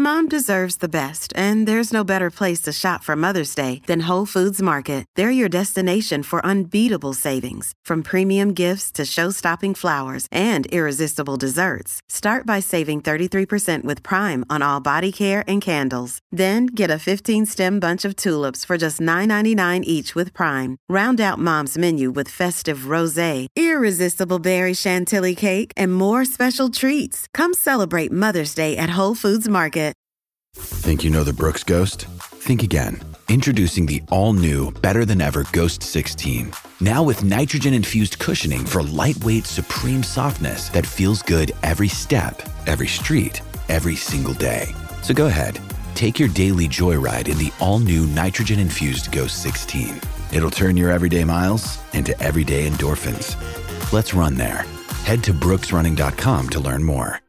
Mom deserves the best, and there's no better place to shop for Mother's Day than Whole Foods Market. They're your destination for unbeatable savings, from premium gifts to show-stopping flowers and irresistible desserts. Start by saving 33% with Prime on all body care and candles. Then get a 15-stem bunch of tulips for just $9.99 each with Prime. Round out Mom's menu with festive rosé, irresistible berry chantilly cake, and more special treats. Come celebrate Mother's Day at Whole Foods Market. Think you know the Brooks Ghost? Think again. Introducing the all-new, better-than-ever Ghost 16. Now with nitrogen-infused cushioning for lightweight, supreme softness that feels good every step, every street, every single day. So go ahead, take your daily joyride in the all-new nitrogen-infused Ghost 16. It'll turn your everyday miles into everyday endorphins. Let's run there. Head to brooksrunning.com to learn more.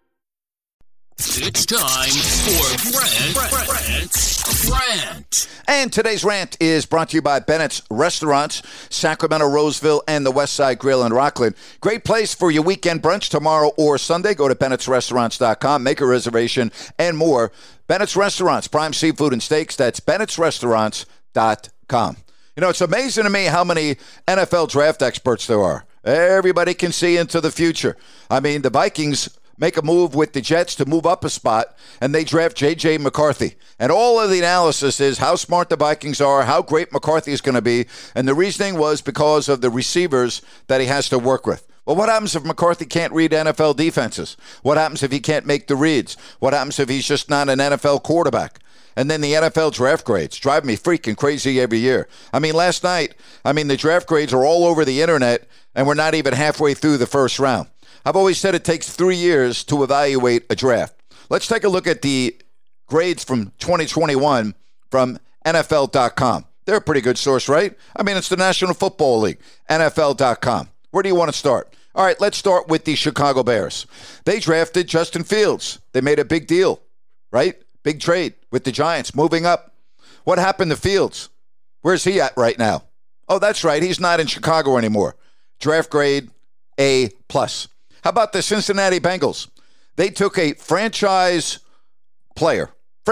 It's time for Brent's Rant. And today's rant is brought to you by Bennett's Restaurants, Sacramento, Roseville, and the Westside Grill in Rockland. Great place for your weekend brunch tomorrow or Sunday. Go to bennettsrestaurants.com, make a reservation, and more. Bennett's Restaurants, prime seafood and steaks. That's bennettsrestaurants.com. You know, it's amazing to me how many NFL draft experts there are. Everybody can see into the future. I mean, the Vikings make a move with the Jets to move up a spot, and they draft J.J. McCarthy. And all of the analysis is how smart the Vikings are, how great McCarthy is going to be, and the reasoning was because of the receivers that he has to work with. Well, what happens if McCarthy can't read NFL defenses? What happens if he can't make the reads? What happens if he's just not an NFL quarterback? And then the NFL draft grades drive me freaking crazy every year. I mean, last night, the draft grades are all over the internet, and we're not even halfway through the first round. I've always said it takes 3 years to evaluate a draft. Let's take a look at the grades from 2021 from NFL.com. They're a pretty good source, right? It's the National Football League, NFL.com. Where do you want to start? All right, let's start with the Chicago Bears. They drafted Justin Fields. They made a big deal, right? Big trade with the Giants, moving up. What happened to Fields? Where's he at right now? Oh, that's right. He's not in Chicago anymore. Draft grade A+. How about the Cincinnati Bengals? They took a franchise player,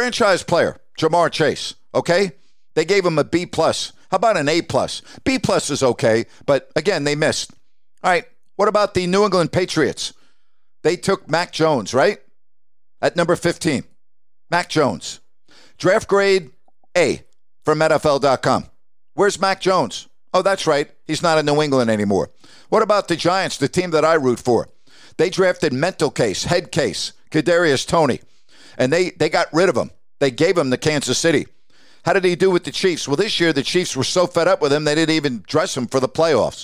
Jamar Chase, okay? They gave him a B+. How about an A+? B+ is okay, but again, they missed. All right, what about the New England Patriots? They took Mac Jones, right? At number 15. Mac Jones. Draft grade A from NFL.com. Where's Mac Jones? Oh, that's right. He's not in New England anymore. What about the Giants, the team that I root for? They drafted mental case, head case, Kadarius Toney, and they got rid of him. They gave him to Kansas City. How did he do with the Chiefs? Well, this year the Chiefs were so fed up with him, they didn't even dress him for the playoffs.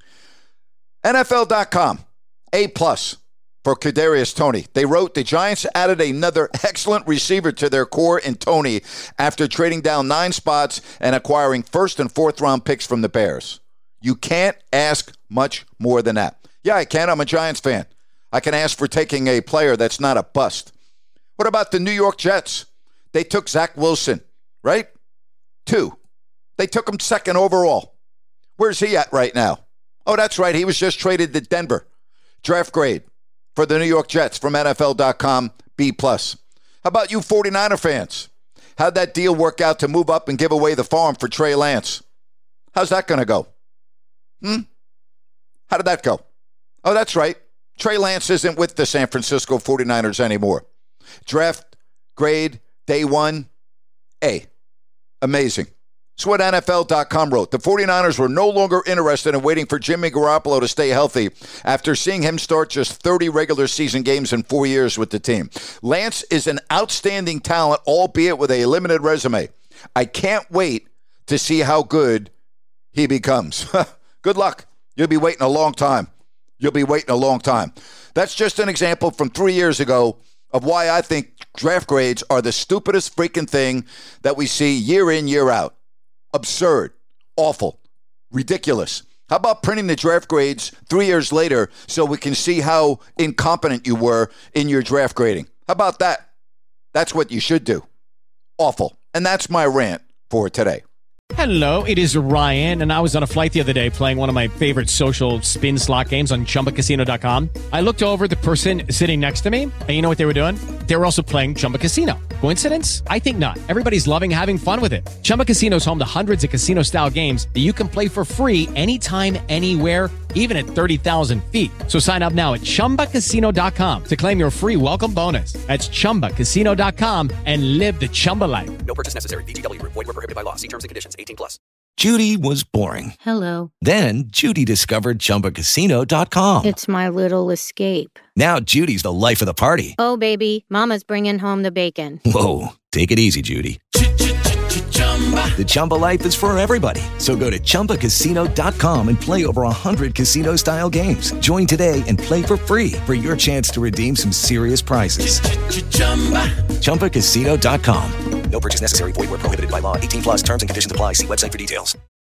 NFL.com, A+ for Kadarius Toney. They wrote, the Giants added another excellent receiver to their core in Toney after trading down 9 spots and acquiring first and fourth round picks from the Bears. You can't ask much more than that. Yeah, I can. I'm a Giants fan. I can ask for taking a player that's not a bust. What about the New York Jets? They took Zach Wilson, right? 2. They took him 2nd overall. Where's he at right now? Oh, that's right. He was just traded to Denver. Draft grade for the New York Jets from NFL.com, B+. How about you 49er fans? How'd that deal work out to move up and give away the farm for Trey Lance? How's that going to go? How did that go? Oh, that's right. Trey Lance isn't with the San Francisco 49ers anymore. Draft grade, day 1, A. Amazing. That's what NFL.com wrote. The 49ers were no longer interested in waiting for Jimmy Garoppolo to stay healthy after seeing him start just 30 regular season games in 4 years with the team. Lance is an outstanding talent, albeit with a limited resume. I can't wait to see how good he becomes. Good luck. You'll be waiting a long time. That's just an example from 3 years ago of why I think draft grades are the stupidest freaking thing that we see year in, year out. Absurd, awful, ridiculous. How about printing the draft grades 3 years later so we can see how incompetent you were in your draft grading? How about that? That's what you should do. Awful. And that's my rant for today. Hello, it is Ryan, and I was on a flight the other day playing one of my favorite social spin slot games on ChumbaCasino.com. I looked over at the person sitting next to me, and you know what they were doing? They were also playing Chumba Casino. Coincidence? I think not. Everybody's loving having fun with it. Chumba Casino is home to hundreds of casino-style games that you can play for free anytime, anywhere, even at 30,000 feet. So sign up now at ChumbaCasino.com to claim your free welcome bonus. That's ChumbaCasino.com and live the Chumba life. No purchase necessary. VGW. Void where prohibited by law. See terms and conditions. 18+. Judy was boring. Hello. Then Judy discovered ChumbaCasino.com. It's my little escape. Now Judy's the life of the party. Oh, baby, mama's bringing home the bacon. Whoa, take it easy, Judy. The Chumba life is for everybody. So go to ChumbaCasino.com and play over 100 casino-style games. Join today and play for free for your chance to redeem some serious prizes. ChumbaCasino.com. No purchase necessary. Void where prohibited by law. 18+. Terms and conditions apply. See website for details.